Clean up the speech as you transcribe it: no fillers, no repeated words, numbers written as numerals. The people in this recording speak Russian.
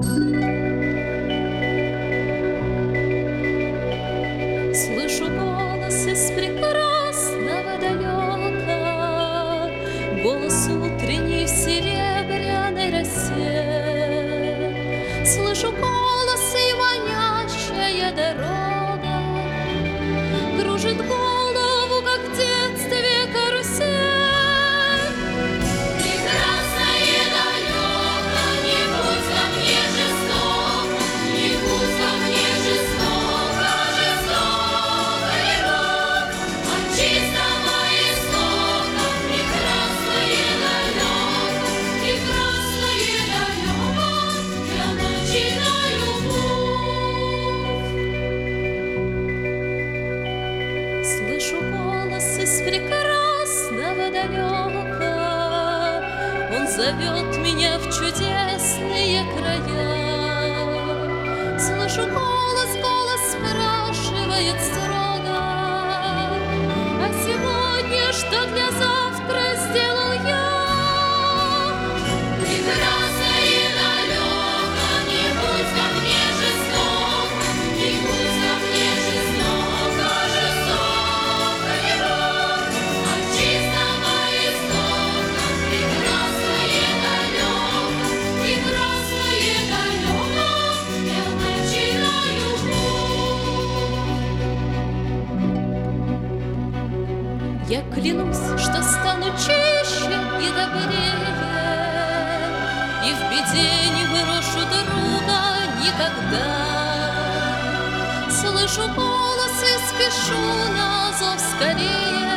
Слышу голос из прекрасного далека, голос утренний в серебряной росе. Слышу голос и манящая дорога кружит голову, как в детстве карусель. Прекрасное далеко, не будь ко мне жестоко, не будь ко мне жестоко, жестокой рок. От чистого истока прекрасное далеко, я начинаю путь. Слышу голос из прекрасного далека, он зовет меня в чудесные края. Слышу голос, голос спрашивает строго: а сегодня что для завтра сделал я? Прекрасное далеко, не будь ко мне жестоко, не будь ко мне жестоко, жестокой рок. От чистого истока прекрасное далеко, я начинаю путь. Я клянусь, что стану чище и добрее, и в беде не брошу друга никогда. Слышу голос и спешу на зов скорее.